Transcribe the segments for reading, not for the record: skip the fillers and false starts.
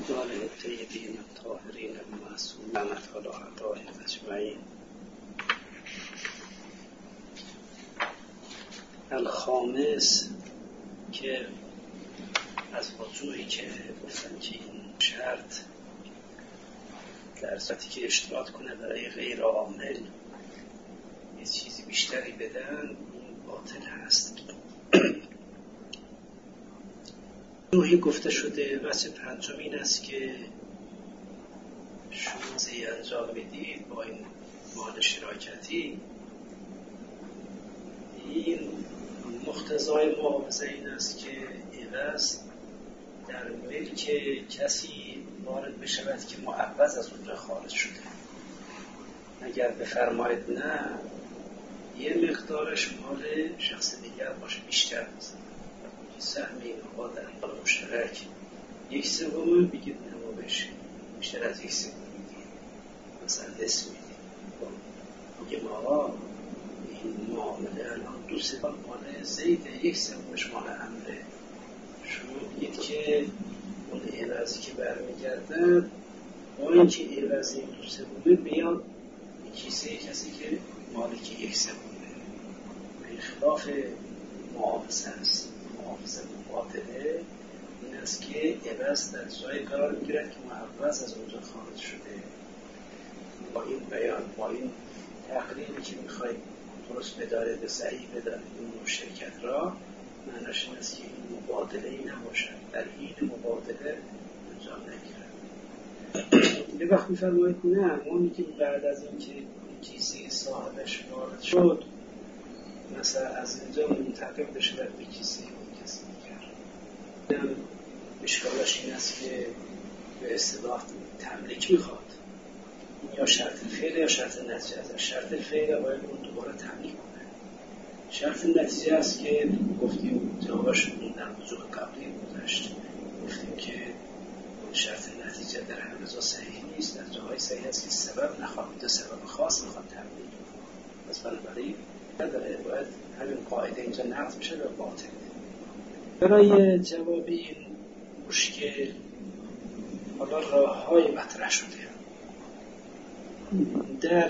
وآل الطیبین الطاهرین المعصومین علی اعدائهم اجمعین. الخامس، که از وجوهی که گفتن که این شرط در صورتی که اشتراط کنه برای غیر عامل یه چیزی بیشتری بدن، این باطل هست. نوعی گفته شده. وجه پنجم این است که شما زی انجام میدید با این مال شراکتی، این مقتضای معاوضه این است که عوض در ملک کسی وارد بشود که معوض از اونجا خارج شده. اگر بفرمایید نه، یه مقدارش مال شخص دیگر باشه، بیشتر بزن سهم اینها در مال مشترک 1/3 بگید نما بشه، بیشتر از 1/3 میدید، مثلا دست میدید. میگه ما این معامله الان 2/3 مال زیده، 1/3 مال امره. شما بگید که اون عوضی که برمیگردن با اینکه عوضی 2/3 بیاد کیسه کسی که مالک 1/3 به خلاف معاوضه است. معاوضه باطله این است که عوض در جای قرار میگیرد که معوض از اونجا خارج شده. با این بیان، با این تقریبی که میخواید درست بدارید، صحیح بدارید این نوع شرکت را، معناش این است که این مبادله ای نباشد، در این مبادله انجام نگیرد. یه وقت میفرمایید نه، اونی که بعد از این که کیسه صاحبش وارد شد، مثلا از اینجا منتقل بشه به کیسه اون کسی دیگر، اشکالش این است که به اصطلاح تملیک میخواد. یا شرط فعل یا شرط نتیجه است. شرط فعل باید اون دوباره تملیک کنه. شرط نتیجه است که گفتیم جوابش در وجوه قبلی گذشت، گفتیم که شرط نتیجه در همه جا صحیح نیست، در جاهای صحیح است که سبب نخواد، دو سبب خاص نخواد تملیک. پس بنابراین نداره، باید همین قاعده اینجا نقض میشه و باطل. برای جواب این مشکل حالا راه‌های مطرح شده. در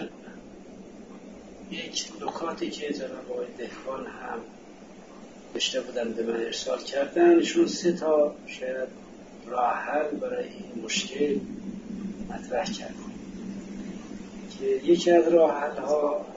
یک نکاتی که جناب آقای دهقان هم داشته بودن به من ارسال کردن، ایشون 3 شاید راه حل برای این مشکل مطرح کردن که یکی از راه حل ها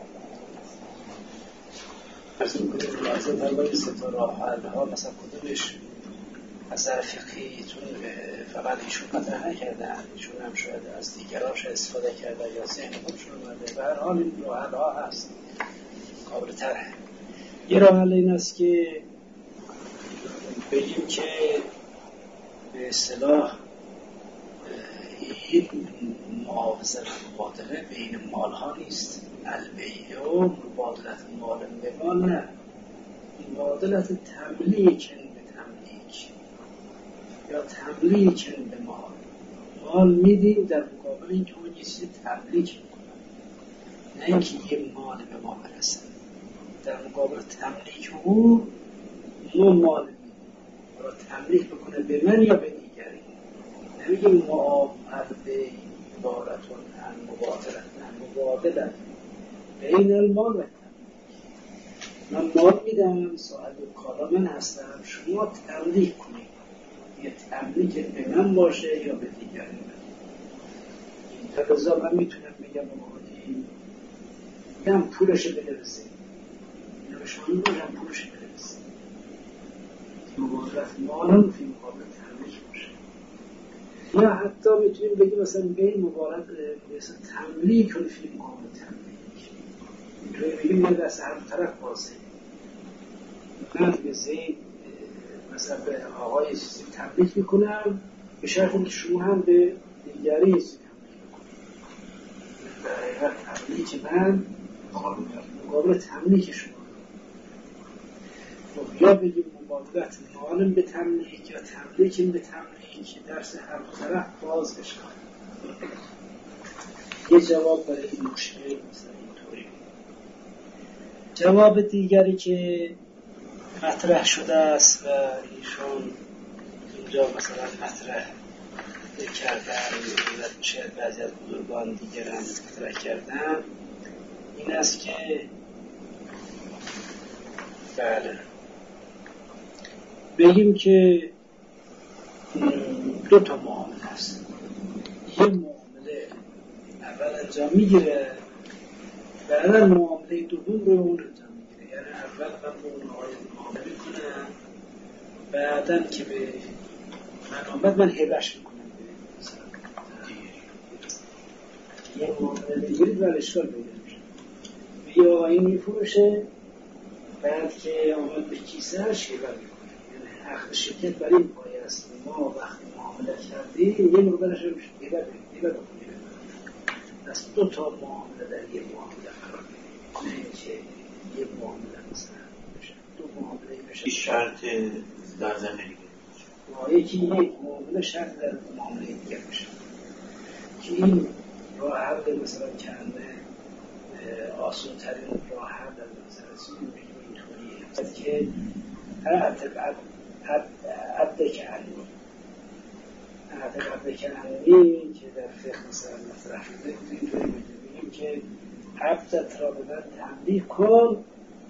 از این کدوم لازم برای 3 راه حل ها مثلا کدومش از نظر فقهی، چون فقط ایشون مطرح نکردن، ایشون هم شاید از دیگرانش استفاده کرده یا ذهن خودشون اومده. به هر حال این راه حل ها هست، قابل طرحه. یه راه حل این است که بگیم که به اصطلاح این معاوضه و مبادله بین مال ها نیست. البیع و مبادلت مال به مال نه، مبادلت تملیک به تملیک یا تملیک به مال. مال میدیم در مقابل این که اون یه چیزی تملیک میکنه، نه اینکه یه مال به ما برسه. در مقابل تملیک او ما مال میدیم را تملیک بکنه به من یا به دیگری. نمیگیم معامله عبارتون عن مبادلت بین المال و من مال میدم، صاحب کالا من هستم، شما تملیک کنید، یه تملیک به من باشه یا به دیگری. این تقاضا من میتونم بگم میگم پولش بنویسید، اینا به شما میگم پولش بنویسید، مبادلت مالم فی مقابل تملیک باشه. یا حتی میتونیم بگیم مثلا بین مبادلت تملیک فی مقابل تملیک، اینطوری بگیم من دست هر طرف بازه. من به زید مثلا به آقای چیزی تملیک میکنم به شرطی که شما هم به دیگری چیزی تملیک میکنم. در حقیقت تملیک من مقابل تملیک شما. یا بگیم مبادلت مالم به تملیک یا تملیکم به تملیک، درس هر طرف باز بشن. یه جواب برای این مشکل مثلا اینطوری. جواب دیگری که مطرح شده است و ایشون اینجا مثلا مطرح فکر کردن شاید بعضی از بزرگان دیگر هم مطرح کردن این است که بله بگیم که دو تا معامله هست. یه معامله اول انجام میگیره، بعدا معامله دوم رو اون انجام میگیره. یعنی اول من با اون آقای معامله میکنم، بعدا که به من آمد من هبهش میکنم یه معامله بگیرید و اشکال بگیرید یه آقایی میفروشه، بعد که آمد به کیسه هش هبه میکنه. یعنی حق شرکت برای این پایه است ما وقتی معامله کردیم یه مقدارش رو میشه هبه بکنیم. از دو تا معامله در یه معامله قرار میگیره، نه اینکه یه معامله مثلا بشه دو معامله بشه. شرط در زمینی یکی یک معامله شرط در معامله دیگر بشه که این راه حل مثلا کنده آسان ترین راه حل در مثلا چیزی بگیم اینطوریه که عبد کننی که در فقه مثلا مطرح شده اینطوری بگیم که عبدت را به من تملیک کن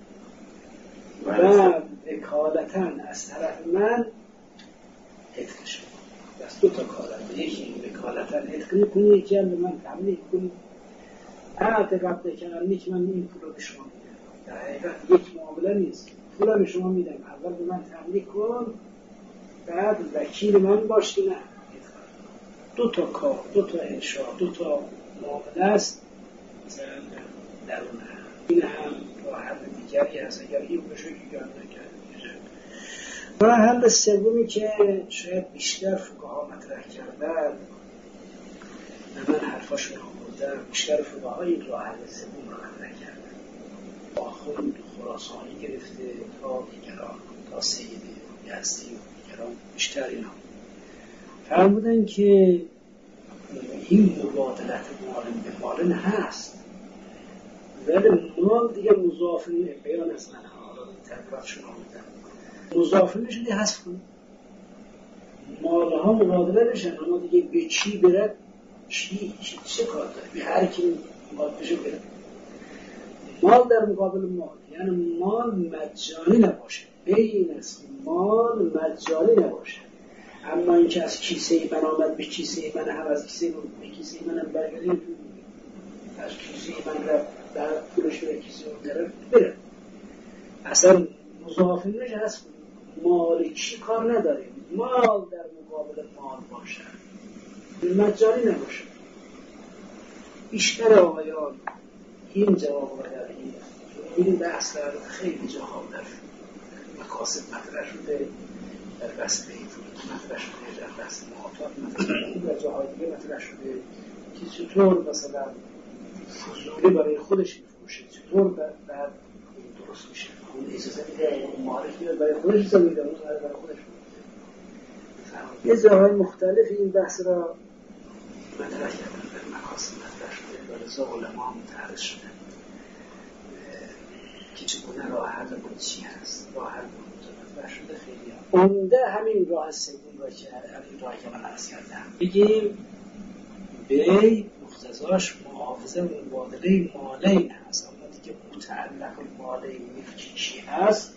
و وکالتاً از طرف من اتق شد. بس دو تا کار هست، یکی وکالتاً اتق کنی، یکی هم به من تملیک کنی. عبد کننی که من این پول رو به شما میدم، در حقیقت یک معامله نیست، پول رو به شما میدم، اول به من تملیک کن بعد وکیل من باش که نه. دو تا کار، دو تا انشاء، دو تا معامله است مثلا در اون این هم راه حل دیگری هست اگر این بشه که گرد نکرده. راه حل سومی که شاید بیشتر فقها مطرح کردن و من حرفاشون آوردم، بیشتر فقها این راه حل سوم رو مطرح کردن. آخوند خراسانی گرفته تا دیگران، تا سیدی یزدی و دیگران بیشتر اینا فرمودن که این مبادلت مالن به مالن هست، ولی مال دیگه مضاف بیان از من حالا تقریبات شما میدن مضاف میشه دیگه حذف کنید. مال ها مبادله بشن اما دیگه به چی برد چه کار داره به هر کی مال بشه برد. مال در مقابل مال یعنی مال مجانی نباشه، بین است مال مجانی نباشه. اما این که از کیسه من آمد به کیسه من هم از کیسه من به کیسه من هم برگردیم از کیسه من رفت بعد پولش به کیسه من طرف بره اصلا مضافی نشه هست مالکی کار نداریم. مال در مقابل مال باشه مجانی نباشه. بیشتر آقایان این جواب بدن این بحث در خیلی جاها در مقاصد مطرح شده، در بحث بیتون مطرح شده، در بحث محاطات مطرح شده، در جاهای دیگه مطرح شده که چطور مثلا فضولی برای خودش میفروشه، چطور بعد درست میشه. اون اجازه میده اون معارف میاد برای خودش اجازه میده اون برای خودش میده. یه جاهای مختلف این بحث را مطرح کردن، در مقاصد مطرح شده، برای لذا علما هم متعرض شده که چگونه راه حل بود چی هست. راه حل بود مطرح شده خیلی عمده همین راه سوم را که همین راهی که من عرض کردم بگیم بی مقتضاش محافظه و مبادله مالین هست، اما دیگه متعلق مالین ملکی هست.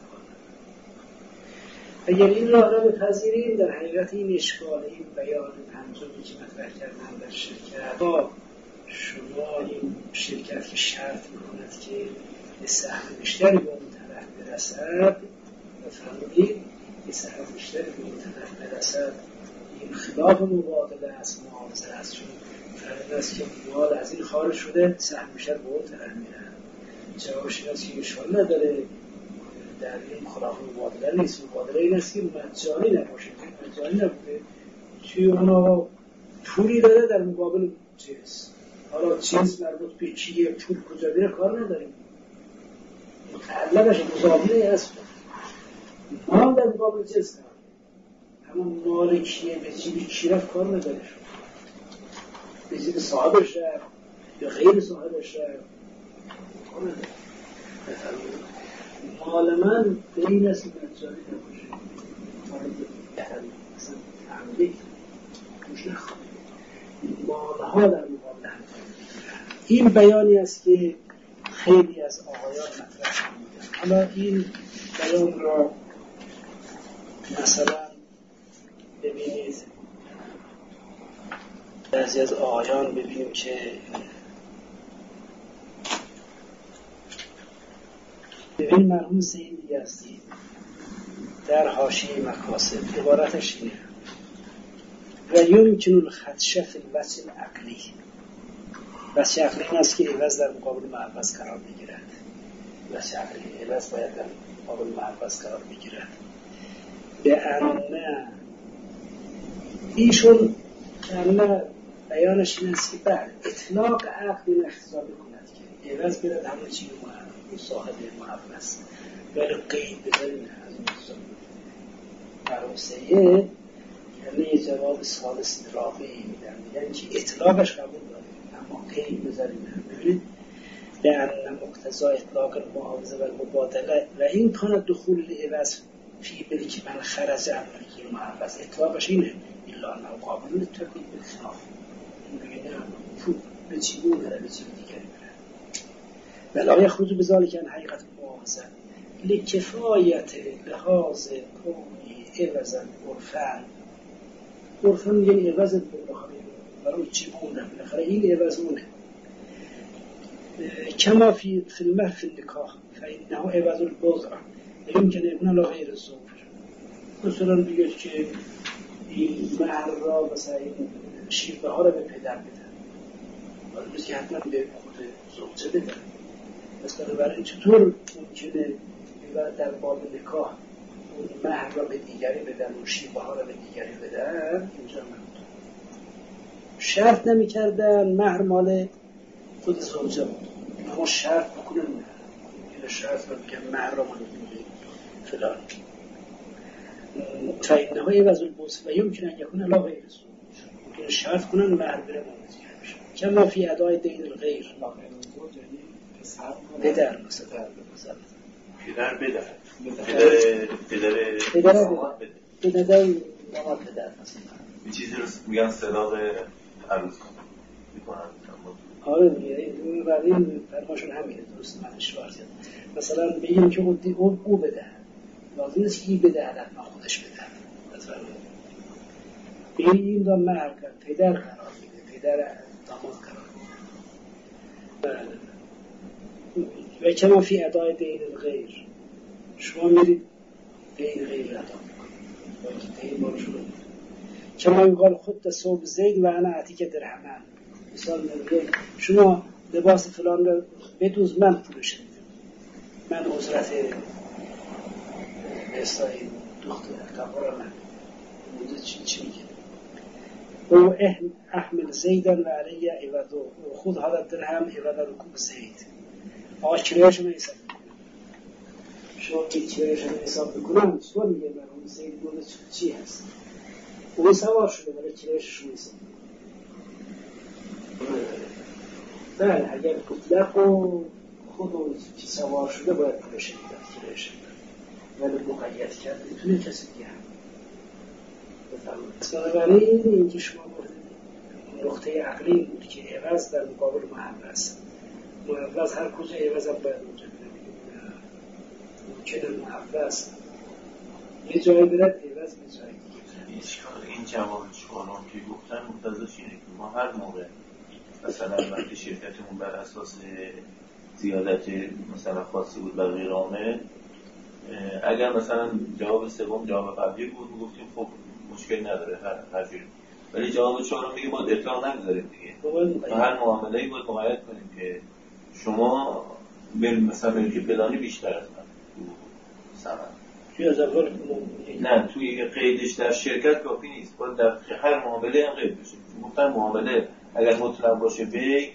اگر این راه را بپذیریم در حقیقت این اشکال این بیان پنجمی که مطرح کردن در شرکت با شما این شرکت که شرط میکند که به سهم بیشتری به اون طرف برسد بفرمودید به سهم بیشتری به اون طرف برسد این خلاف مبادله است، معاوضه است. چون فرمود است که مال از این خارج شده سهم بیشتر به اون طرف میرن. جوابش این است که اشکال نداره، در این خلاف مبادله نیست. مبادله این است که مجانی نباشه، مجانی نبوده چی اونا پولی داره در مقابل جنس. حالا جنس مربوط به چیه پول کجا بیره کار نداریم، متعلقش مضافی هست. مال در مقابل جنس نداره، اما مال کیه به چی رفت کار نداره، به چی صاحبش رفت یا غیر صاحبش رفت کار نداره. مال من به این است مجانی نباشه، مال اصلا تملیک توش ها در مقابل هم میگیرن. این بیانی است که خیلی از آقایان مطرح می‌کنند. حالا این بیان را مثلا ببینید بعضی از آقایان ببینیم که ببین مرحوم سید یزدی در حاشیه مکاسب عبارتش اینه و یمکن الخدش فی الوجه العقلی. وجه عقلی این است که عوض در مقابل معوض قرار بگیرد. وجه عقلی عوض باید در مقابل معوض قرار بگیرد. به انه ایشون انه بیانش این است که بعد اطلاق عقل این اختزا بکند که عوض برد همه چی صاحب معوض ولی قید بذاریم از اون مرحوم سید یعنی جواب ثالث رابعی میدن که اطلاقش قبول داره اما قید بذاریم. ببینید لأن مقتضا اطلاق المعاوضه و المبادله و این کانت دخول عوض فی بلی که من خرج عملی معوض اطلاقش اینه الا انه قابل للتبدیل بالخلاف. این دیگه نه به چی بود به چی دیگری بره ولی یخرج بذلک عن حقیقت المعاوضه لکفایت لحاظ کونی عوضا عرفا میگن عوض برای چی بونه بالاخره این عوض اونه کما فی المهر فی النکاح فانه عوض البضع یمکن ابن لا غیر الزوج. مثلا میگه که این مهر را مثلا شیربه ها را به پدر بدن ولی که حتما به خود زوجه بدن. مثلا برای چطور ممکنه در باب نکاح اون مهر را به دیگری بدن و شیربه ها را به دیگری بدن؟ اینجا نبود. شرط نمی کردن مهر مال خود زوجه بود اما شرط بکنن این شرط را بگن مهر را مال فلان فإنه عوض البضع و یمکن ان یکون لا غیر الزوج. ممکن شرط کنن مهر بره مالزیگر بشه کما فی ادای دین الغیر پدر مثلا پدر بدر این چیزی رو میگن صداق عروض میکنن. آره میگه این فرماشون همینه درست من اشوار زیاد مثلا بگیم که او بده لازم نیست که ای بده علت ما خودش بده مثلا این را مهر کرد پدر قرار میده پدر داماد قرار میده و کما فی ادای دین الغیر شما میرید دین غیر ادا میکنید باید دین بارشون رو کما یقال خود صوب زید و انا عتیک درهمن مثال میگه شما لباس فلان رو بدوز من پولش میدم من عذرت بسایی دختر کبارا من مونده چی میگه او احمل زیدن و علیه عوضو خود حالت درهم عوض رکوب زید آقا چرایش رو حساب شما که چرایش رو حساب بکنم چطور میگه مرحوم زید مونده چی هست اون سوار شده ولی چرایش رو حساب بله اگر مطلق و خود اون که سوار شده باید پولش میداد چرایش ولی مقید کرد میتونه کسی دیگه هم بفرمایید. بنابراین اینکه شما نقطه عقلی بود که عوض در مقابل معوض هر کجا عوض هم باید اونجا ممکنه معوض یه جایی برد عوض به جایی دیگه. این جواب چهارم که گفتن مقتضاش اینه که ما هر موقع مثلا وقتی شرکتمون بر اساس زیادت مثلا خاصی بود و غیرامه اگر مثلا جواب سوم جواب قبلی بود میگفتیم خب مشکل نداره هر جوری ولی جواب چهارم میگه ما اطلاق نمیذاریم دیگه هر معامله‌ای باید مقید کنیم که شما مثلا که فلانی بیشتر از من تو ثمن نه توی قیدش در شرکت کافی نیست باید در هر معامله هم قید بشه گفتن معامله اگر مطلق باشه بی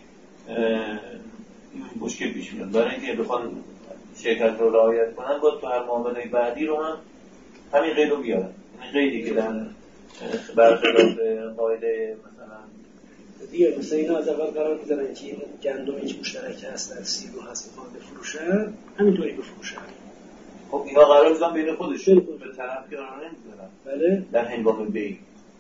مشکل پیش میاد برای اینکه بخوان شرکت رو رعایت کنن باید تو هر معامله بعدی رو هم همین قید رو بیارن این قیدی که در برخلاف قاعده مثلا دیگه مثلا اینا از اول قرار می‌ذارن که این گندمی که مشترک هست در سیب رو هست می‌خوان بفروشن همینطوری بفروشن خب اینا قرار می‌ذارن بین خودشون به طرف قرار نمی‌ذارن بله در هنگام بی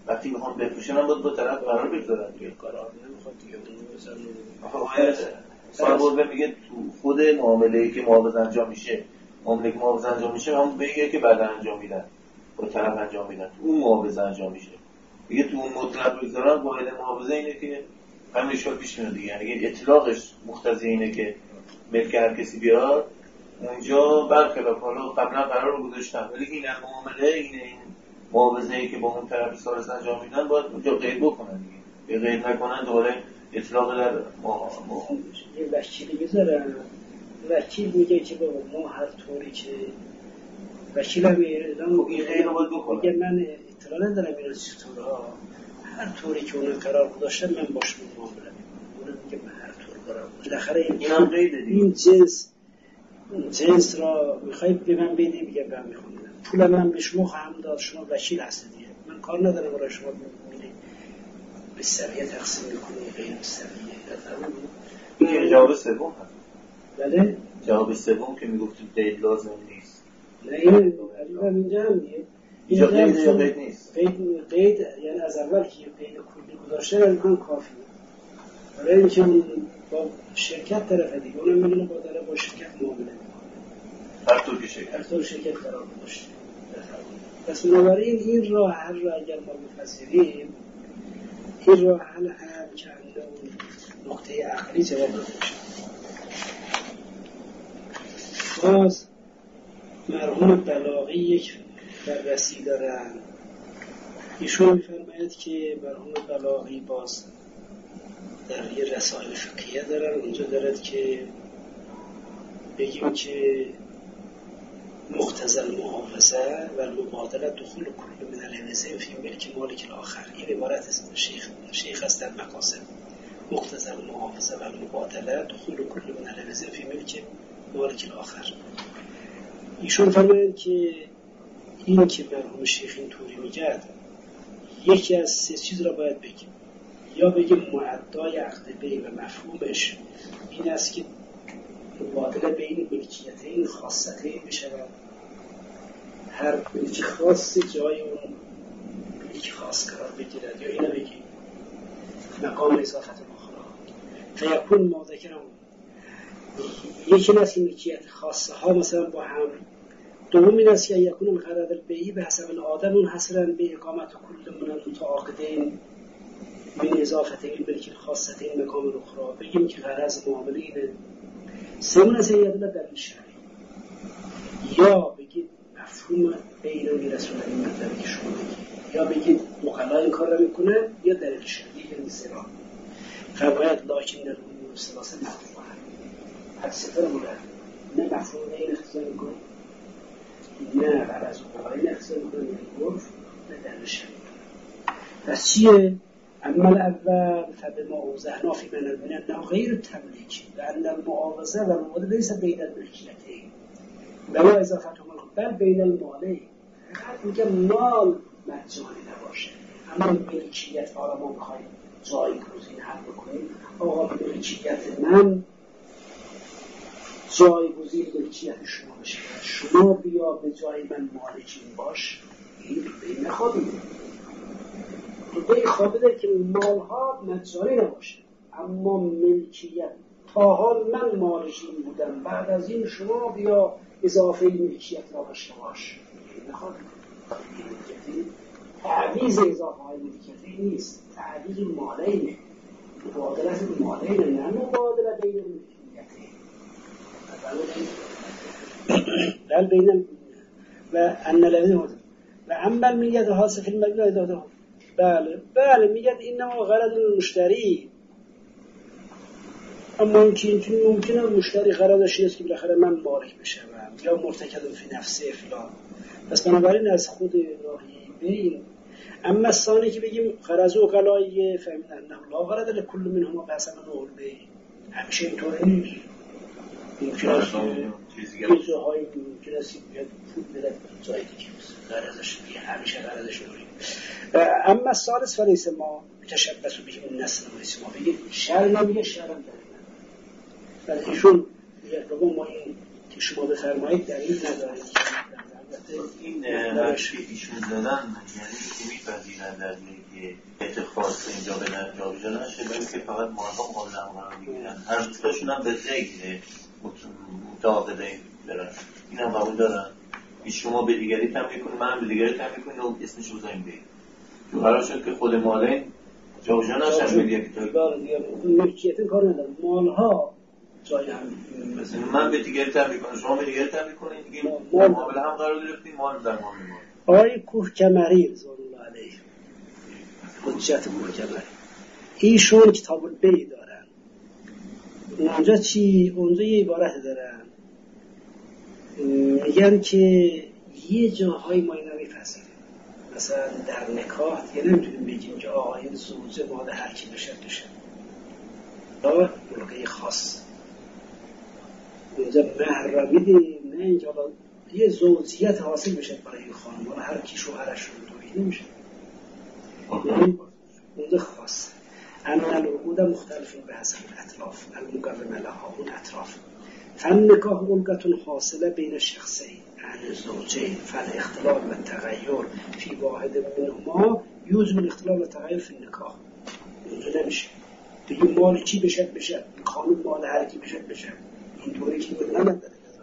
وقتی میخوام بفروشن هم باید با طرف قرار بگذارن که قرار نمیخواد دیگه اون بزنه. صاحب میگه تو خود معامله‌ای که معاوضه انجام میشه، معامله که معاوضه انجام میشه همون بگه که بعد انجام میدن با طرف انجام میدن، تو اون معاوضه انجام میشه دیگه. تو اون مطلق بگذارن قاعده معاوضه اینه که همین اشکال پیش میاد دیگه، یعنی اطلاقش مقتضی اینه که ملک هر کسی بیاد اونجا برخلاف حالا قبلا قرار رو گذاشتن، ولی این معامله این معاوضه‌ای که با اون طرف ثالث انجام میدن باید اونجا قید بکنن دیگه. قید نکنن دوباره اطلاق در یه وکیلی بذارن، وکیل میگه که بابا ما هر طوری که وکیل هم این غیر رو باید بکنن، میگه من اطلاع ندارم این چطورها، هر طوری که اون قرار گذاشتن من باشون معامله میکنم. اون میگه من هر طور قرار گذاشتم. بالاخره این هم قیده دیگه. این جنس را میخوای به من بدی، میگه من میخوام پول من به شما خواهم داد، شما وکیل هستید دیگه، من کار ندارم برای شما میبینی به سویه تقسیم میکنی غیر به سویه. این جواب سوم هست. بله جواب سوم که میگفتید قید لازم نیست. نه این اینجا هم دیگه اینجا قید یا قید نیست. قید یعنی از اول که قید کلی گذاشته امکان کافیه برای اینکه با شرکت طرف دیگه اونم میدونه با شرکت معامله هر طور شرکت قرار گذاشته. پس بنابراین این راه حل را اگر ما بپذیریم، این راه حل هم که نقطه عقلی جواب داده میشه. باز مرحوم بلاغی یک بررسی دارن، ایشون میفرماید که مرحوم بلاغی باز در یه رسائل فقهیه دارن، اونجا دارد که بگیم که مقتضی المحافظه و المبادله دخول کل من العوضین فی ملک مالک الاخر. این عبارت است شیخ است در مقاصد. مقتضی المحافظه و المبادله دخول کل من العوضین فی ملک مالک الاخر. ایشون فرمایند که این که مرحوم شیخ اینطوری میگه یکی از سه چیز را باید بگیم. یا بگیم معدای عقد بی و مفهومش این است که مبادله بین ملکیتین خاصتین بشود، هر ملک خاص جای اون ملک خاص قرار بگیرد، یا اینو بگیم مقام اضافت الاخرى فیکون ما ذکرم. یکی است که ملکیت خاصه ها مثلا با هم، دوم این است که یکون القراض البیعی به حسب العاده منحصرا به اقامت کل من المتعاقدین من اضافتین ملک خاصتین مقام الاخرى. بگیم که غرض معامله اینه. سوم است یادل دلیل شرعی، یا بگید مفهوم بین و رسول این مطلبی که شما بگید، یا بگید مقلا این کار را میکنه، یا دلیل شرعی یعنی سرا. فرماید لکن در امور الثلاثه مفهوم هر سفر مولد نه مفهوم این اختصار میکنه، نه غرض و مقلا این اختصار میکنه، نه عرف، نه دلیل شرعی. پس چیه؟ اما الاول فبما اوضحنا فی من انه غیر تملیکی و ان المعاوضه و المبادله لیس بین الملکیتین ولا اضافتهما بل بین المالین. فقط میگه مال مجانی نباشه، اما ملکیت حالا ما میخوایم جایگزین حل بکنیم. آقا ملکیت من جایگزین ملکیت شما بشه، شما بیا به جای من مالکین باش. این نخواهیم به خوابه که مالها مجانی نباشه، اما ملکیت تا حال من مالکین بودم، بعد از این شما بیا اضافه ملکیت را داشته باش. نخواهیم تعویض اضافه های ملکیتی نیست، تعویض مالینه، مبادلت مالینه، نه مبادله بین ملکیتی بل بین و ان الذین و اما الملکیت حاصل فی المبنی اضافه. بله میگن اینما غرض مشتری، اما ممکنه مشتری غرضش اینه که بالاخره من مالک بشم یا مرتکب فی نفسه فلان. پس بنابراین از خود راهی بین. اما الثانی که بگیم غرض و غلایه فهمید انه لا غرض لكل منهما قسم نقول به همیشه اینطور نیست. ممکن است چیزی های ممکن است بیاد پول بده جای دیگه غرضش همیشه غرضش نوری. اما الثالث فلیس ما تشبث بهم نسل و ما بگید شر نمیگه شرم داره. ولی ایشون میگه بابا ما این که شما بفرمایید دلیل ندارید این حرفی ایشون زدن یعنی که میپذیرن در که اتخاص اینجا به جابجا نشه بلکه فقط مالها مقابل قرار بگیرن هر دوتاشون هم به غیر متعاقده دارن این هم قبول دارن شما به دیگری تملیک کنید من به دیگری تملیک کنید و اسمش رو بزنیم بگید تو قرار شد که خود ماله جابجا نشن به دیگری ملکیت کار ندارم مالها جای هم مثلا من به دیگری تملیک کنم شما به دیگری تملیک کنید دیگه مقابل هم قرار گرفتیم مال در مال آقای کوهکمری رضوان الله علیه حجت کوهکمری ایشون کتاب البیع دارن اونجا چی؟ اونجا یه عبارت دارن میگن که یه جاهای ما اینا میپذیریم مثلا در نکاح دیگه نمیتونیم بگیم که آقا این زوجه مال هر کی بشه بلقه خاص اونجا مهر را میدیم نه اینکه حالا یه زوجیت حاصل بشه برای این خانم حالا هر کی شوهرش رو توهی نمیشه اونجا خاص اما العقود مختلف به حسب الاطراف المقرر لها اون اطراف فالنکاح علقة حاصله بین شخصین عن زوجین فالاختلاف والتغیر فی واحد منهما یوجب الاختلاف والتغیر فی النکاح اونجا نمیشه دیگه مال چی بشه قانون مال هر کی بشه اینطوری که بود نداره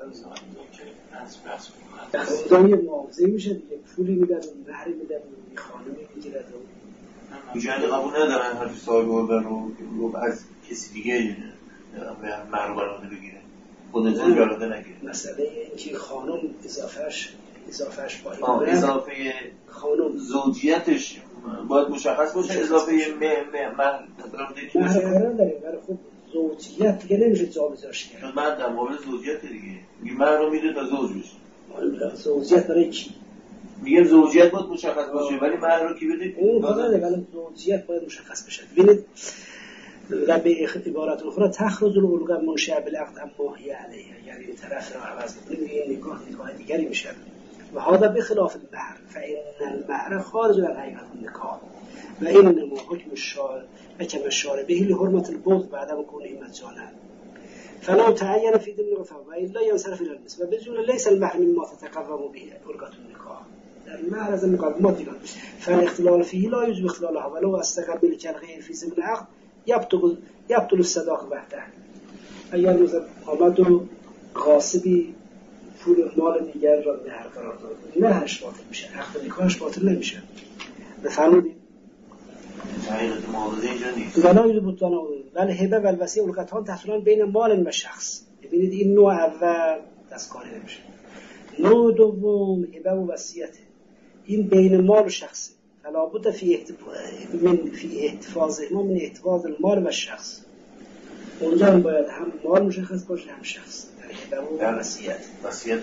در اونجا یه معاوضه میشه دیگه پولی میدن و مهری میدن و خانمی میگیرد اینجا قبول ندارن هر صاحب ارگان رو از کسی دیگه مهر براده بگیره خودتون براده نگیره مسئله این که خانم اضافهش با این اضافه خانم زوجیتش باید مشخص باشه اضافه مهر قرار داره ولی خب زوجیت دیگه نمیشه جابجاش کرد من در مورد زوجیت دیگه مهر رو میده تا زوج بشه زوجیت برای کی میگم زوجیت باید مشخص باشه ولی مهر رو کی بده اون خداده ولی زوجیت باید مشخص بشه ببینید و به عبارت اخرى تخرج العلقه منشأ بالعقد اما هي علیه یعنی این طرف رو عوض کنیم یه نکاح دیگری میشه و هذا بخلاف المهر فإن المهر خارج عن حقیقت النکاح و اینما حکم الشارع و کما الشارع به لحرمة البغض بعد ما كونه مجانا فلو تعين في ضمن الرفع وإلا ينصرف إلى النسبة بالجملة ليس المهر مما تتقرب به علقة النكاح المهر هذا المقدمات فالاختلال فيه لا يوجب اختلالها ولو استقبل كالغير في سبيل العقد يبطل الصداق وحده اگر مثلا آمد و غاصبی پول مال دیگر را مهر قرار داد مهرش باطل میشه عقد نکاحش باطل نمیشه بفرمایید حقیقت معاوضه اینجا نیست ولا يوجب التناول ولی هبه و الوصیه علقتان تحصیلان بین مال و شخص ببینید این نوع اول دستکاری نمیشه نوع دوم هبه و وصیته این بین مال و شخص فلا بد فی احتفاظ من احتفاظ المال و شخص اونجا هم باید هم مال مشخص باشه هم شخص در هبه و وصیت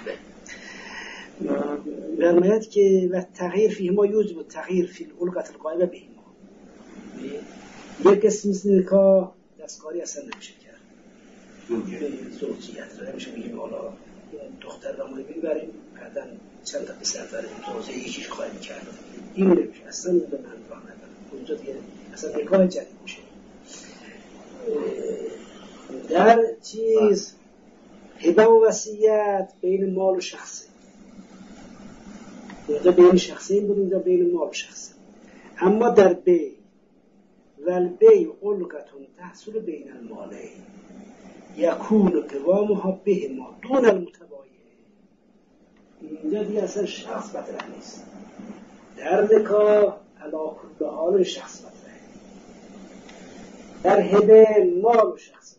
برمایت که و تغییر فیه ما یوجب و تغییر فی العلقة القائمه به ما یک قسم مثل نکاح دستکاری اصلا نمیشه کرد زوجیت رو نمیشه بگیم حالا دختر رو میبریم بعدن چند تا پسر داریم زوجه یکیش خواهی میکرد این نمیشه اصلا به من راه ندارم اونجا دیگه اصلا نکاح جدید میشه در چیز هبه و وصیت بین مال و شخصی اونجا بین شخصی بود اونجا بین مال و شخصی اما در بی و البیع علقة تحصل بین المالین یکون قوامها به ما دون المتبایع اینجا دیگه اصلا شخص مطرح نیست در نکاح علا کل حال شخص مطرحه در هبه مال و شخص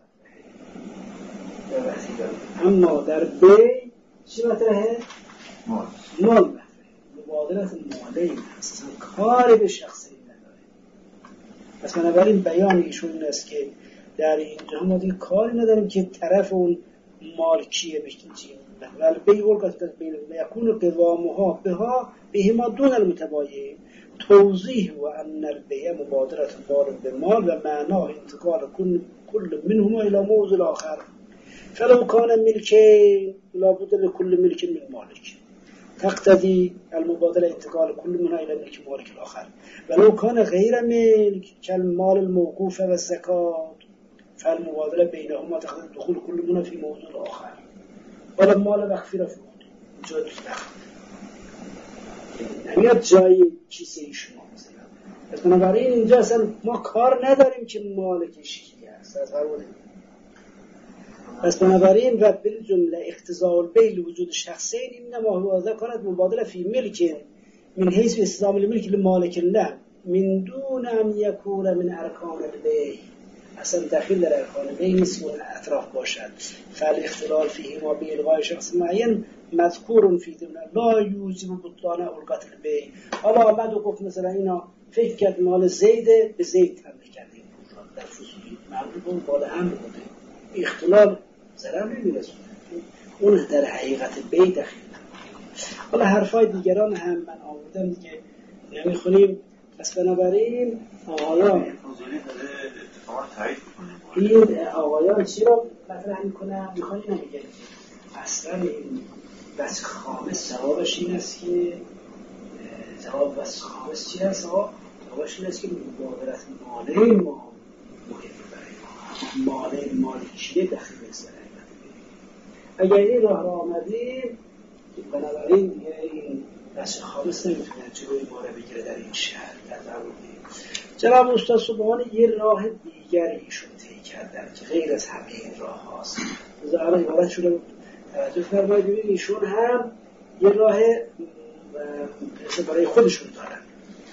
مطرحه اما در بی چی مطرحه؟ مال مطرحه مبادلت مالین اصلا کاری به شخصی نداره پس بنابراین بیان ایشون این است که در اینجا ما دیگه کاری نداریم که طرف اون مالکیه بشتیم ولی بیع علقة یکون قوامها بها بهما دون المتبایع توضیح و ان البیع مبادرت مال به مال و معناه انتقال كل منهما الى موضع الاخر فلو كان ملكين لابد لكل ملك من مالك تقتضي المبادله انتقال كل منها الى ملك مالك الاخر ولو كان غير ملك كالمال الموقوف والزكاه فالمبادله بينهما تقتضي دخول كل منها في موضوع الاخر ولا مال مخفي فوق اونجا تو نمیاد جای کیسه شما مثلا. پس بنابراین اینجا اصلا ما کار نداریم که مالکش کی هست از قراره. پس بنابراین و بالجمله اقتضاء البیع لوجود شخصین انما هو ذکرت مبادله فی ملک من حیث استلزام الملک لمالک له من دون ان یکون من ارکان البیع. اصلا دخیل در ارکان بیع نیست اون اطراف باشد. فالاختلال فیهما بالغای شخص معین مذکور فی ضمن لا یوجب بطلان القات البیع. حالا آمد و گفت مثلا اینا فکر کرد مال زیده به زید تملیک کرده این پول در فضولی معلوم بود بالا هم بوده اختلال ضرر نمیرسونه اون در حقیقت بیع دخیل. حالا حرفای دیگران هم من آوردم دیگه نمیخونیم. پس بنابراین آقایان این آقایان چی رو مطرح میکنن؟ میخوان اینو بگن اصلا این بس خامس جوابش این است که جواب بس خامس چی هست؟ جوابش این است که مبادلت مانع ما مهمه برای ما مانع مالکیه دخیل بگذاره. اگر این راه را آمدیم بنابراین دیگه این بس خامس نمیتونه جلوی ما رو بگیره در این شهر در ضروری. جناب استاد صبحانی یه راه دیگری ایشون طی کردن که غیر از همه این راه هاست. الان عبارت شده توجه فرمایید ببینید ایشون هم یه راه برای خودشون دارن.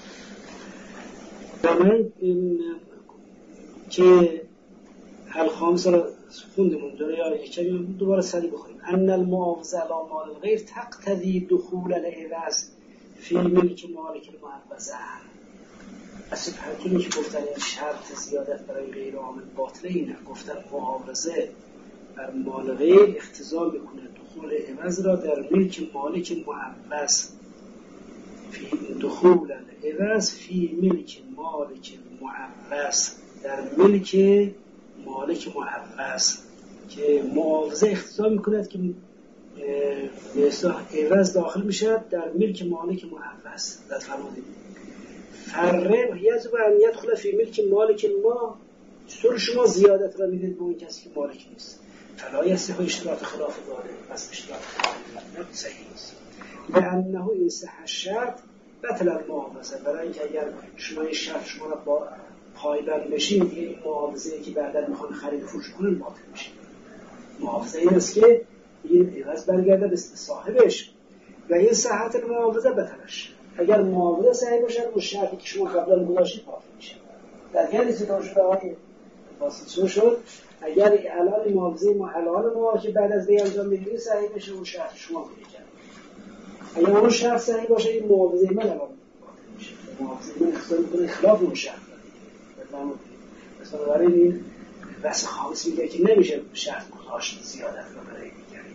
من این که الخامس رو خوندیم اونجا یا یکی دوباره سریع بخوریم. ان المعاوضه علی مال الغیر تقتضی دخول العوض فی ملک مالک المعوضه. اصلا حکیمی که گفتن این شرط زیادت برای غیر عامل باطله اینه. گفتن معاوضه بر مال غیر اقتضا میکنه دخول عوض را در ملک مالک معوض فی دخول العوض فی ملک مالک معوض در ملک مالک معوض که معاوضه اقتضا میکند که به اصطلاح عوض داخل میشه در ملک مالک معوض. در فرمودید فرق یجب ان يدخل فی ملک مالک ما. چطور شما زیادت را میدید به اون کسی که مالک نیست؟ فلا یصح اشتراط خلاف داره. پس اشتراط خلاف صحیح نیست. لانه این صح الشرط بطل المعاوضه. برای اینکه اگر شما این شرط شما را با پایبند بشین دیگه این معاوضه‌ای که بعدا میخوان خرید فروش کنن باطل میشه. معاوضه این است که این عوض برگرده به صاحبش و این صحت المعاوضه بطلش. اگر معاوضه صحیح باشه اون شرطی که شما قبلا گذاشتید باطل میشه. در یعنی چطور شده آقای فاصل شد اگر الان معاوضه ما الان ما که بعد از دی انجام میدیم صحیح بشه اون شرط شما میگه. اگر اون شرط صحیح باشه این معاوضه من الان باطل میشه. معاوضه من اختیار میکنه خلاف اون شرط. مثلا برای این بس خامس میگه که نمیشه شرط گذاشت زیادت رو برای دیگری.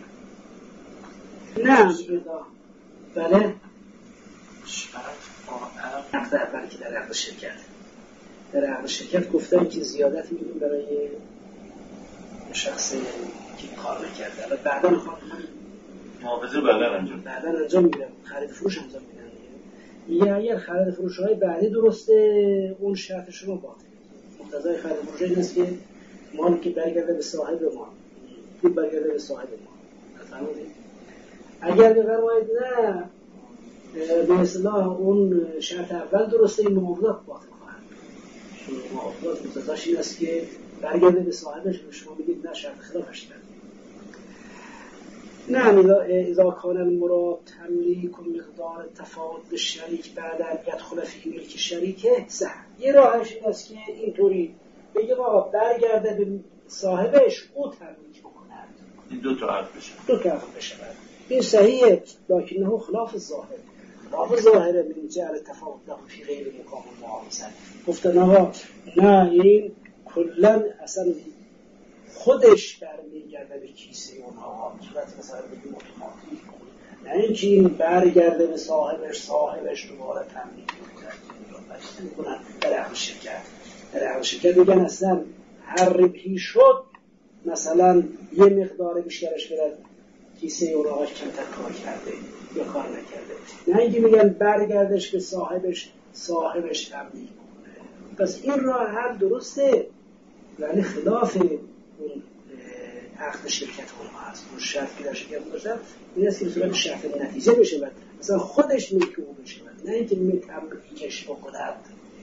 نه بله عقد اول که در عقد شرکت در عقد شرکت گفتن که زیادت میدونیم برای شخصی که کار نکرده. الان بعدا میخوام معاوضه بعدا انجام میدم خرید فروش انجام میدم. یا اگر خرید فروش های بعدی درسته اون شرط شما باطله. مقتضای خرید فروش این است که مال که برگرده به صاحب ما پول برگرده به صاحب ما. فهمیدید؟ اگر بفرمایید نه به اصطلاح اون شرط اول درسته این معاوضات باطل خواهد. معاوضات مقتضاش این است که برگرده به صاحبش. شما میگید نه شرط خلافش کرد. نه اذا کان المراد تملیک مقدار تفاوت شریک بعد ان يدخل فی ملک شریکه صح. یه راهش این است که اینطوری بگه آقا برگرده به صاحبش او تملیک بکند. این دو تا عقد بشه. این صحیحه لکنه خلاف ظاهر. خلاف ظاهره من جعل تفاوت له فی غیر مقام المعاوضه. گفتن آقا نه این کلا اصلا خودش برمیگرده به کیسه اونها صورت مثلا بگیم اتوماتیک. نه اینکه این برگرده به صاحبش دوباره تملیک میکنن. در عقد شرکت میگن اصلا هر ربحی شد مثلا یه مقدار بیشترش برد کیسه اونها کمتر کار کرده یا کار نکرده. نه اینکه میگن برگردش به صاحبش تملیک کنه. پس این راه حل درسته ولی خلاف اون عقد شرکت اونها هست. اون شرط که در شرکت داشتن این است که مثلا شرط نتیجه بشه و مثلا خودش ملک او بشه، نه اینکه میکش بکند.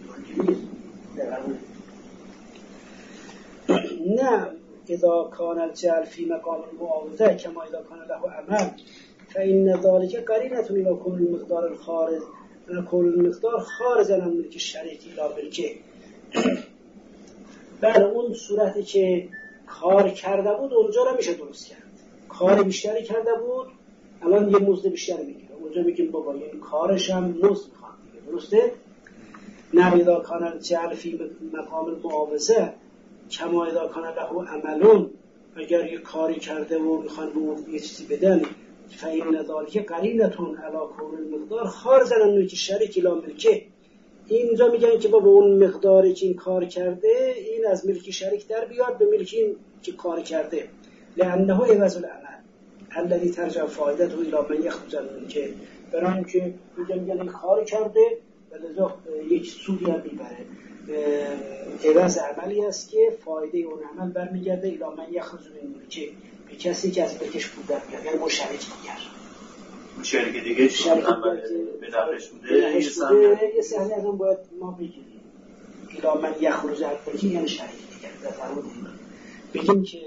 نه اذا کان الجعل فی مقام المعاوضه کما اذا کان له عمل فإن ذلك قرینة الی کون المقدار الخارج کون المقدار خارج عن ملک الشریک الی ملکه. بله اون صورتی که کار کرده بود اونجا رو میشه درست کرد. کار بیشتری کرده بود الان یه مزد بیشتری میگیره، اونجا میگیم بابا این کارش هم مزد میخواد دیگه، درسته؟ نه اذا کان الجعل فی مقام المعاوضه کما اذا کان له عملون، اگر یه کاری کرده و میخوان به اون یه چیزی بدن فإن ذلك قرینة علی کون المقدار خارج عن ملک الشریک الی ملکه. اینجا میگن که بابا اون مقداری که این کار کرده این از ملک شریک در بیاد به ملک این که کار کرده، لانه عوض العمل الذي ترجع فایدته الی من یخرج منه، برای اینکه میگن این کار کرده و لذا یک سودی هم میبره، عوض عملی است که فایده اون عمل برمیگرده الی من یخرج منه، به کسی که از ملکش پول در میاد، یعنی اون شریک دیگر شریک دیگه به نفعش بوده یه سهمی از اون باید ما بگیریم الی من یخرج منه، یعنی شریک دیگر بگیم که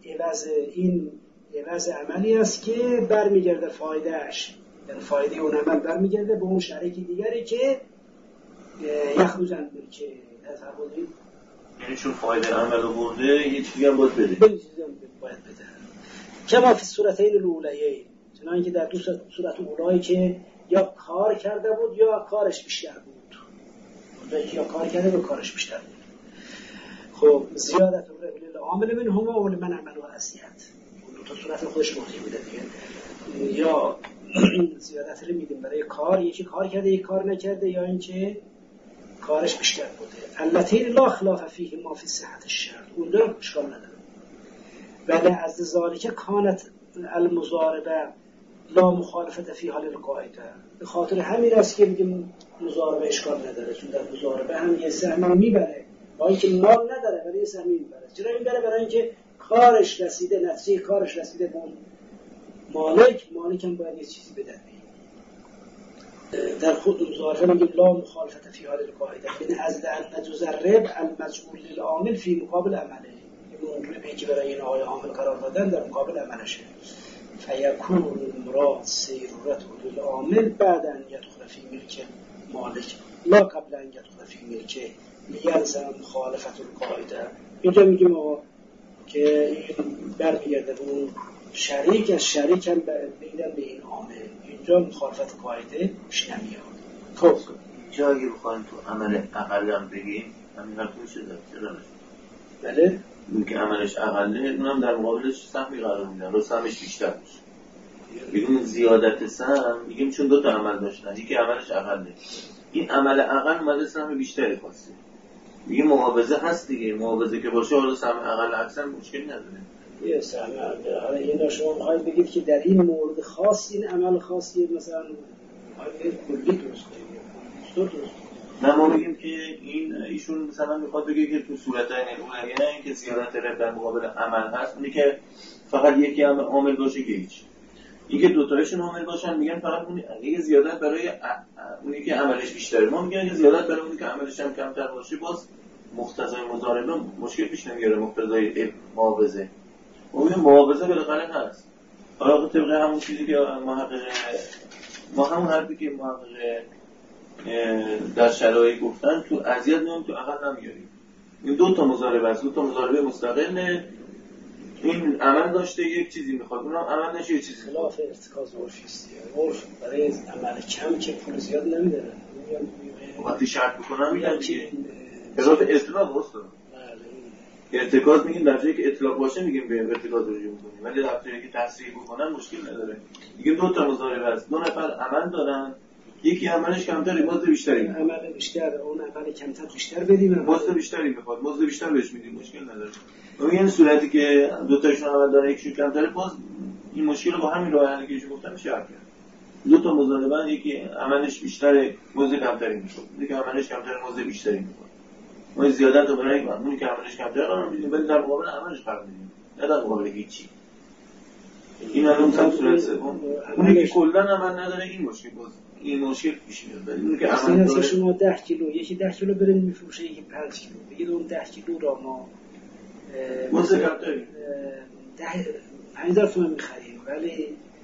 عوض عملی است که برمیگرده فایدهش، یعنی فایده اون عمل برمیگرده به اون شریک دیگری که یخرج منه که تصوری، یعنی چون فایده عمل رو برده یه چیزی هم باید بده. باید بده. کما فی الصورتین الاولیین، چنانکه که در دو صورت اولایی که یا کار کرده بود یا کارش بیشتر بود، اونجایی که یا کار کرده و کارش بیشتر بود. خب زیادت الرجل العامل منهما و لمن عمله اذیت، اون دو تا صورت خودش توضیح میده دیگه. یا زیادت رو میدیم برای کار، یکی کار کرده یک کار نکرده، یا اینکه کارش بیشتر بوده. اللتین لا خلاف فیه ما فی صحت الشرط، اون دو اشکال نداره. ولی از ذالک کانت المضاربه لا مخالفت فی حال القاعده، به خاطر همین است که میگیم مضاربه اشکال نداره، چون در مضاربه هم یه سهم میبره، با اینکه مال نداره ولی یه سهم میبره. چرا میبره؟ برای اینکه کارش رسیده، نتیجه کارش رسیده به مالک هم باید یه چیزی بده. در خود مضاربه میگیم لا مخالفت فی حال القاعده، یعنی از ان تجرب المجعول للعامل فی مقابل عمله، ممکنه به که برای این آقای عامل قرار دادن در مقابل عملشه. فیکون المراد سیرورت للعامل بعد ان یدخل فی ملک مالک لا قبل ان یدخل فی ملک لیلزم مخالفت القاعده. اینجا میگیم آقا که این برمیگرده به اون شریک، از شریک هم بیدن به این عامل، اینجا مخالفت قاعده پیش نمیاد. خب اینجا اگه بخوایم تو عمل اقل هم بگیم همین حرف میشه داره. بله اون که عملش اقله اونم در مقابلش سهمی قرار میدن رو سهمش بیشتر میشه. بگیم زیادت سهم میگیم چون دو تا عمل داشتن، یکی عملش اقله، این عمل اقل اومده سهم بیشتری خواسته، میگیم معاوضه هست دیگه، معاوضه که باشه حالا سهم اقل اکثر مشکلی نداره. یه سهم حالا این شما میخواید بگید که در این مورد خاص این عمل خاصی مثلا کلی درست کنید. نه ما میگیم که ایشون مثلا میخواد بگه که تو صورتین اولین این که زیادت رب در مقابل عمل هست، اونی که فقط یکی عامل باشه که هیچ، این که دوتایشون عامل باشن میگن فقط اون اگه زیادت برای اونی که عملش بیشتره، ما میگن اگه زیادت برای اونی که عملش هم کمتر باشه باز مقتضای مضاربه مشکل پیش نمیاره، مقتضای معاوضه. ما میگیم معاوضه بالاخره هست. حالا طبق همون چیزی که ما همون حرفی که محقق در شرایط گفتن تو اذیت میام تو عقل نمیاریم. این دو تا مضاربه است، دو تا مضاربه مستقل، این عمل داشته یک چیزی میخواد، اونم عمل نشه یک چیزی خلاف ارتکاز عرفی است. عرف برای عمل کم که پول زیاد نمیده، وقتی شرط بکنم میگن که خلاف اطلاق هست. ارتکاز میگیم در جایی که اطلاق باشه میگیم به ارتکاز رجوع میکنیم، ولی در جایی که تصریح بکنن مشکل نداره. میگیم دو تا مضاربه است، دو نفر عمل دارن، یکی عملش کمتره مزد بیشتری، عمل بیشتر، اون عمل کمتر بیشتر بدیم، مزد بیشتری میخواد، مزد بیشتر بهش میدیم، مشکل نداره. اون صورتی که دو تاشون عمل داره یکیشون کمتره، باز این مشکل رو با همین راه حلی که ایشون گفتن میشه حل کرد. دو تا مضاربه، یکی عملش بیشتره مزد کمتری میخواد، یکی عملش کمتره مزد بیشتری میخواد. ما زیادت رو برای اونی که عملش کمتره قرار میدیم ولی در مقابل عملش قرار میدیم، نه در مقابل هیچی. این الان صورت سوم اونی که کلا عمل نداره این مشکل پیش میاد. ولی اون که عمل داره شما 10 کیلو یکی 10 کیلو بریم میفروشه، یکی 5 کیلو. بگید اون 10 کیلو را ما مزکات داریم 5000 تومان می‌خریم، ولی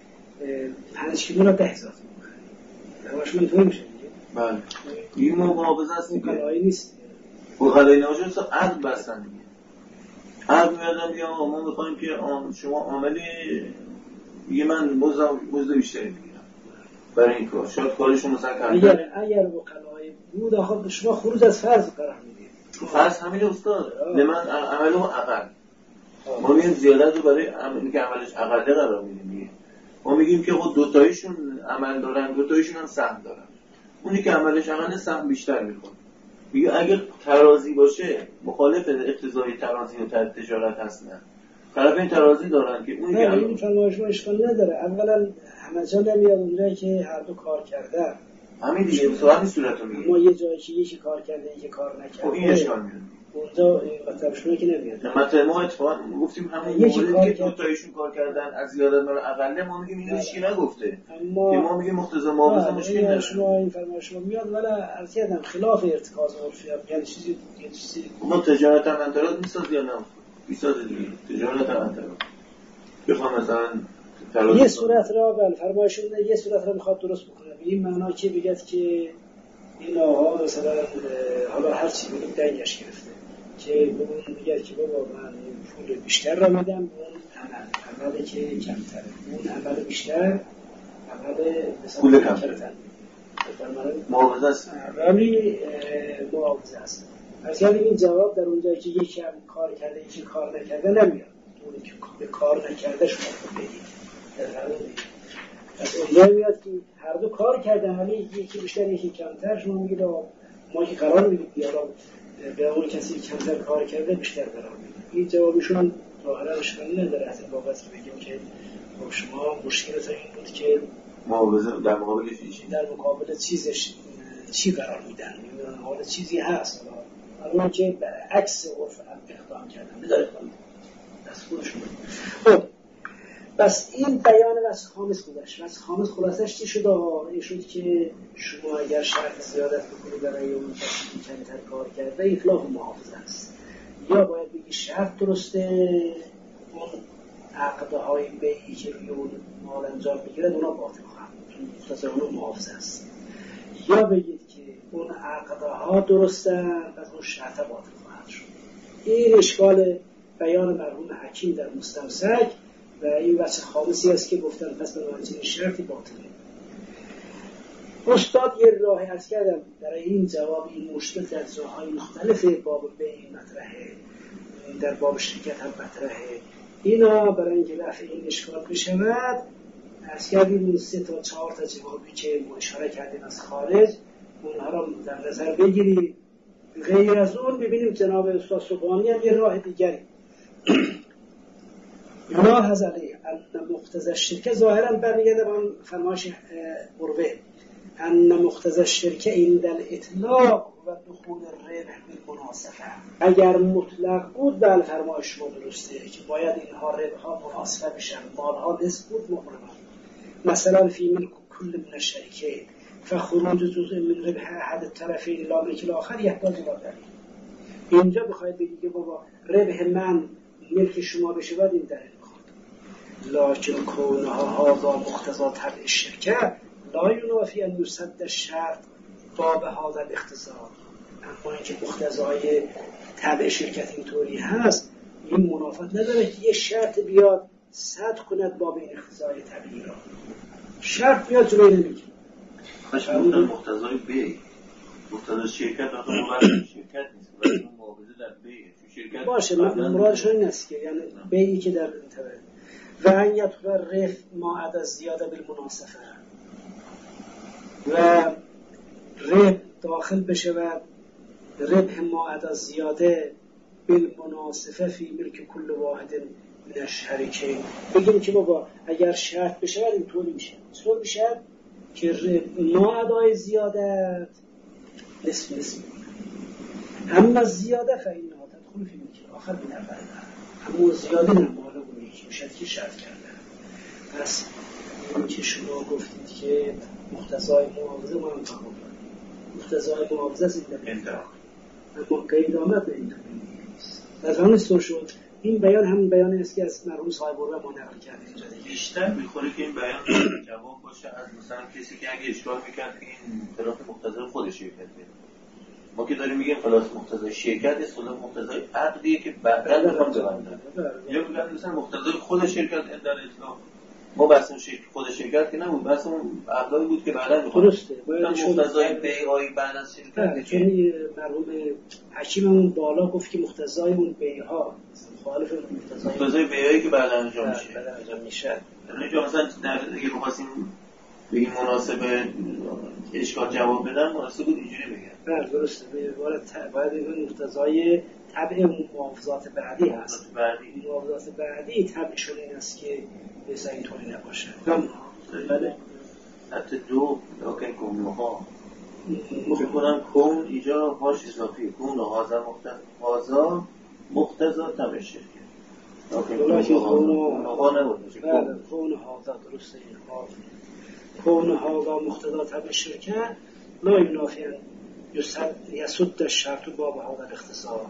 5 کیلو را 10000 تومان می‌خریم. همش من تو میشه دیگه. بله. این مبارزه است دیگه. کلایی نیست. کلایی نباشه اصلا عقد بستن دیگه. عقد میادم یا ما می‌خوایم که شما عاملی دیگه من مزد بیشتری میگیرم برای این کار. شاید کارشون مثلا اگر وکلای بود آخه شما خروج از فرض قرار میدید. فرض همین استاد من عملو اقل ما میگیم زیادت رو برای عملی که عملش اقله قرار میدیم دیگه. ما میگیم که خود دوتایشون عمل دارن، دوتایشون هم سهم دارن. اونی که عملش اقله سهم بیشتر میکنه. میگه اگر ترازی باشه مخالف اقتضای ترازی و تجارت هستن، طرفین ترازی دارن که اونی که این فرمایش ما اشکال نداره. اولا همه جا نمیاد اونجایی که هر دو کار کردن. همین دیگه به همین صورت رو میگه. ما یه جایی که یکی کار کرده یکی کار نکرده. این اشکال میاد. اونجا مطلبشونه که نمیاد. مثلا ما اتفاقا گفتیم همون موردی که دوتایشون کار کردن از زیادت مال اقله ما میگیم اینو هیچ کی نگفته. که ما میگیم مقتضا معاوضه مشکل نداره. شما این فرمایش رو میاد ولی عرض کردم خلاف ارتکاز عرفی یعنی چیزی ما تجارت هم انترات میساز یا نه؟ میساز دیگه. تجارت هم انترات. بخوام مثلا یه صورت را بله فرمایشون یه صورت را میخواد درست بکنه. به این معنا که بگید که این آقا مثلا حالا هر چی بگیم دنگش گرفته که به اون میگه که بابا من پول بیشتر را میدم به اون عملی که کمتره، اون عمل بیشتر عمل پول کمتره معاوضه است. ولی معاوضه است. اصلا این جواب در اونجایی که یکی هم کار کرده یکی کار نکرده نمیاد. اونی که به کار نکرده شما بگید از اونجا میاد که هر دو کار کردن ولی یکی بیشتر یکی کمتر. شما میگید ما که قرار میدید بیارم به اون کسی کمتر کار کرده بیشتر قرار میدید. این جوابشون ظاهرا اشکالی نداره از این بابت که بگیم که شما مشکلتون این بود که معاوضه در مقابل در مقابل چیزش چی قرار میدن. حالا چیزی هست اما که عکس عرف اقدام کردن بذارید از خودشون. خب بس این بیان واسه خامس خودش واسه خامس خلاصش چی شد؟ این شد که شما اگر شرط زیادت بکنید برای اون کسی که کمتر کار کرده اطلاق محافظه است، یا باید بگی شرط درسته اون عقدهای بیعی که روی اون مال انجام میگیرد اونا باطل خواهد مختصر اون محافظه است، یا بگید که اون عقدها درستن پس اون شرط باطل خواهد شد. این اشکال بیان مرحوم حکیم در مستمسک و این وجه خامسی است که گفتن پس بنابراین چنین شرطی باطله. استاد یه راه عرض کردم برای این جواب این مشکل در جاهای مختلف باب بیع مطرحه، در باب شرکت هم مطرحه. اینا برای اینکه رفع این اشکال بشود عرض کردیم این 3 تا 4 تا جوابی که ما اشاره کردیم از خارج اونها را در نظر بگیرید. غیر از اون ببینیم جناب استاد سبحانی هم یه راه دیگری ملاحظ علیه ان مقتضی الشرکه ظاهرا برمیگرده به اون فرمایش عروه ان مقتضی الشرکه عند الاطلاق و دخول الربح بالمناسبه. اگر مطلق بود بله فرمایش شما درسته که باید اینها ربح ها مناسبه بشن، مال ها نسب بود مقربا مثلا فی ملک کل من الشرکه فخروج جزء من ربح احد الطرفین الی ملک الاخر یحتاج الی دلیل. اینجا بخواید بگید که بابا ربح من ملک شما بشه باید این دلیل لكن كونها هذا مقتضى تبع الشركة لا ينافي أن يسد الشرط باب هذا الاقتضاء. اما اینکه مقتضای تبع شرکت اینطوری هست این منافات نداره که یه شرط بیاد سد کند باب این اقتضای طبعی را. شرط بیاد جلوی نمیگه. خشمون مقتضای بی مقتضای شرکت آخه مقتضای شرکت نیست ولی معاوضه در بی شرکت باشه. مرادش این است که یعنی بیی که در انتبه و ان یدخل رف ما عدا زیاده بالمناسبه و رب داخل بشه و ربح ما عدا زیاده بالمناسبه فی ملک کل واحد من الشریکین. بگیم که بابا اگر شرط بشه اینطوری میشه چطور میشه که ما عدای زیادت نصف اما زیاده فإنها خلفی ملک آخر بنفر اما زیاده نماله اون یکی میشد که شرط کرده. پس این که شما گفتید که مقتضای معاوضه ما انتخاب داریم، مقتضای معاوضه از این دلیل اما قید آمد به این دلیل نیست. از همون سو شد این بیان همون بیانی است که از مرحوم صاحب الروح ما نقل کردیم اینجا دیگه. بیشتر میخوره که این بیان جواب باشه از مثلا کسی که اگه اشکال میکرد که این خلاف مقتضای خودش شرکت میکنه. ما که داریم میگیم خلاص مقتضای شرکت اصلا مقتضای عقدیه که بعدا میخوام ببندن. یا میگن مثلا مقتضای خود شرکت در اطلاق ما بحثمون خود شرکت که نبود، بحثمون عقدی بود که بعدا میخوام. درسته. مقتضای بیعایی بعد از شرکت چون مرحوم حکیممون بالا گفت که مقتضای اون بیعها مخالف مقتضای بیعایی که بعدا انجام میشه. بعدا انجام میشه. اینجا مثلا اگه بخواستیم بگیم مناسبه اشکال جواب بدن مناسب بود اینجوری بگم. بله درسته. باید بگیم مقتضای طبع محافظات بعدی هست. محافظات بعدی طبعشون این است که بسا اینطوری نباشه. بله. حتی دو لکن کونها میکنم کون اینجا هاش اضافی کون هازا مقتضا طبع شرکت. لکن کونها نبود میشه بله کون هازا درسته. کون هازا مقتضا طبع شرکت لا ینافی یسد الشرط باب هذا الاختصار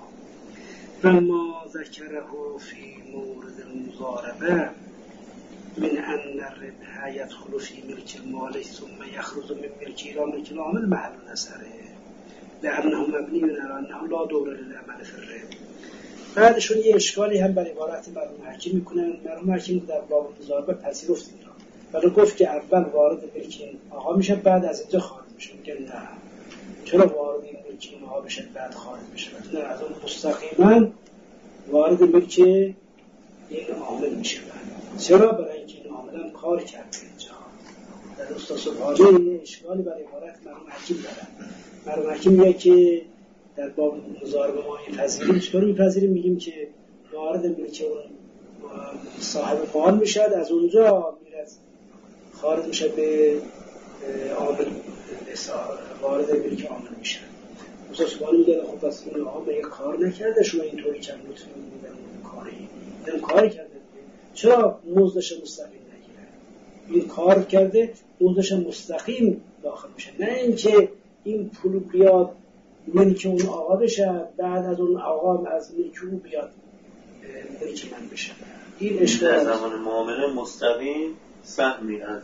فما ذكره في مورد المضاربه من ان الربح يدخل في ملك المالك ثم يخرج من ملكه الى ملك العامل محل نظره لانه مبني على انه لا دور للعمل في الربح. بعدشون یه اشکالی هم برای عبارت مرحوم حکیم میکنن. مرحوم حکیم در باب مضاربه پذیرفت این را ولی گفت که اول وارد ملک آقا میشه بعد از اینجا خارج میشه. میگه نه چرا وارد این ملک اینها بشه بعد خارج بشه؟ نه از اون مستقیما وارد ملک این عامل میشه. چرا؟ برای اینکه این عامل هم کار کرده اینجا. در استاد سبحانی اشکالی برای عبارت مرحوم حکیم دارن. مرحوم حکیم میگه که در باب مضاربه ما میپذیریم. چطور میپذیریم؟ میگیم که وارد ملک اون صاحب مال میشه، از اونجا میره خارج میشه به عامل وارد ملک عامل میشه. استاد سبحانی میگه خب پس این عامل یک کار نکرده شما اینطوری که لطفی میدن کاری کاری کرده. چرا مزدش مستقیم نگیره؟ این کار کرده مزدش مستقیم داخل میشه، نه اینکه این پول بیاد ملک اون آقا بشه بعد از اون آقا از ملک اون بیاد ملک من بشه. این اشکال در زمان معامله مستقیم سهمی از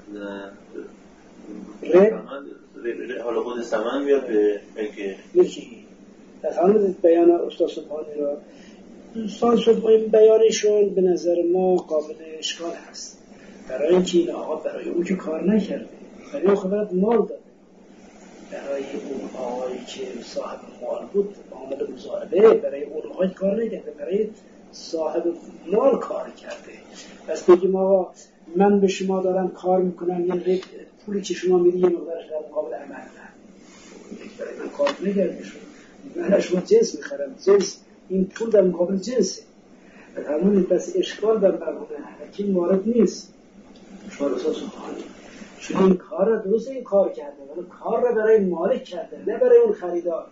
حالا خود ثمن بیاد به ملکی. تفهمید بیان استاد سبحانی را؟ دوستان این بیانشون به نظر ما قابل اشکال هست. برای اینکه این آقا برای اون که کار نکرده، برای اون خبرت مال داده، برای اون آقایی که صاحب مال بود عامل مضاربه، برای اون آقای کار نکرده، برای صاحب مال کار کرده. پس بگیم آقا من به شما دارم کار میکنم، یه پولی که شما میدی یه مقدارش در مقابل عمل نه، برای من کار نکرده شما، من از شما جنس میخرم، جنس این پول در مقابل جنسه. همون پس اشکال در مرحوم حکیم وارد نیست. شما رسول سبحانی چون این کار را درسته این کار کرده ولی کار را برای مالک کرده نه برای اون خریدار.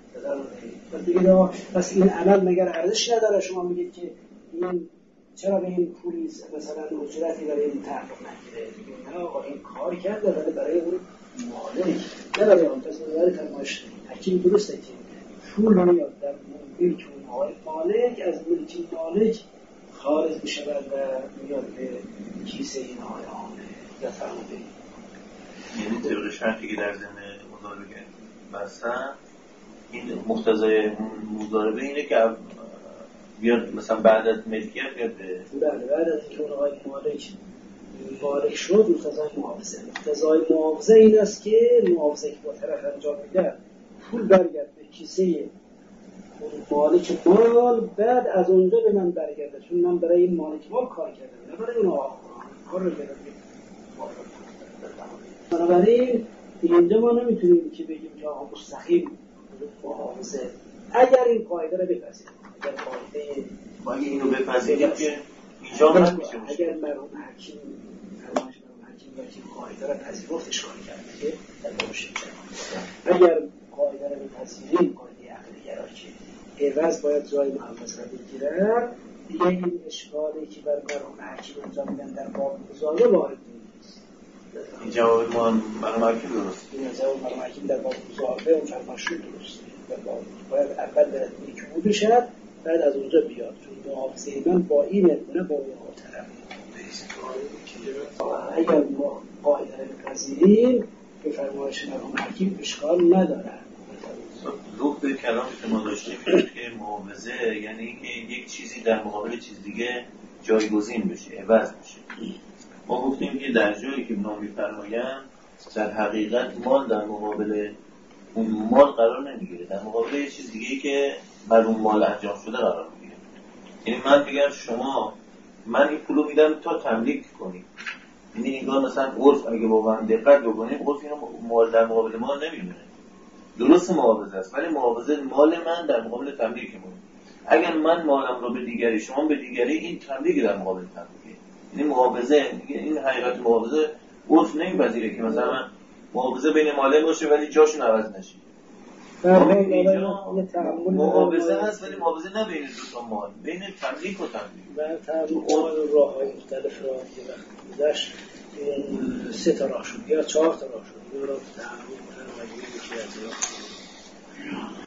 پس این عمل مگر ارزش نداره؟ شما میگید که این چرا به این پولی مثلا اجرتی برای این تعلق نگیره؟ نه آقا این کار کرده ولی برای اون مالک نه برای اون. پس نظر فرمایش حکیم درسته که پول رو یاد در ملک اون مالک از ملک مالک خارج میشه و میاد به کیسه این آقای عامل. یا فرمودید یعنی طبق شرطی که در ضمن مضاربه بستن این مقتضای مضاربه اینه که بیاد مثلا بعد از ملکیت بیاد به بله بعد از اینکه اون آقای مالک شد مقتضای محافظه. مقتضای محافظه این است که محافظه که با طرف انجام میده پول برگرد به کیسه مالک مال، بعد از اونجا به من برگرده چون من برای این مالک مال کار کردم نه برای اون آقا کار رو کردم. بنابراین اینجا ما نمیتونیم که بگیم که آقا مستقیم محافظه. اگر این قاعده رو بپذیریم، اگر قاعده اینو بپذیریم که اینجا هم میشه، اگر مرحوم حکیم وکیل قاعده رو پذیرفت اشکال کرده که در باشه. اگر قاعده رو بپذیریم قاعده عقل گرا که عوض باید جای معوض را بگیرن. دیگه این اشکالی که بر مرحوم حکیم انجام میدن در باب مزارع وارد نیست. این جواب ما مرحوم حکیم درست. این جواب مرحوم حکیم در باب مزارع اون فرمایشی درسته. باید اول برد نیکو بشد بعد از اونجا بیاد، چون محافظه من با این ادمونه با اونها طرف. اگر ما قاعده بپذیریم به فرمایش مرحوم حکیم اشکال نداره. روح به کلامی که ما داشتیم این که معاوضه یعنی اینکه یک چیزی در مقابل چیز دیگه جایگزین بشه، عوض بشه. ما گفتیم که در جایی که اونا می‌فرمایند در حقیقت مال در مقابل اون مال قرار نمیگیره، در مقابل یه چیز دیگه‌ای که بر اون مال انجام شده قرار میگیره. یعنی من میگم شما من این پولو میدم تا تملیک کنی. یعنی انگار مثلا عرف اگه واقعا دقت بکنیم عرف اینو مال در مقابل مال نمیدونه. درست معاوضه است ولی معاوضه مال من در مقابل تملیک من. اگر من مالم رو به دیگری شما به دیگری این تملیک در مقابل تملیک. یعنی معاوضه این حقیقت معاوضه عرف نمیپذیره که مثلا من معاوضه بین مالم باشه ولی جاشون عوض نشه. معاوضه هست ولی معاوضه نه بین دو تا مال، بین تملیک و تملیک. و تملیک راه‌های مختلف را که وقت گذشت 3 تا راه شد یا 4 تا راه شد.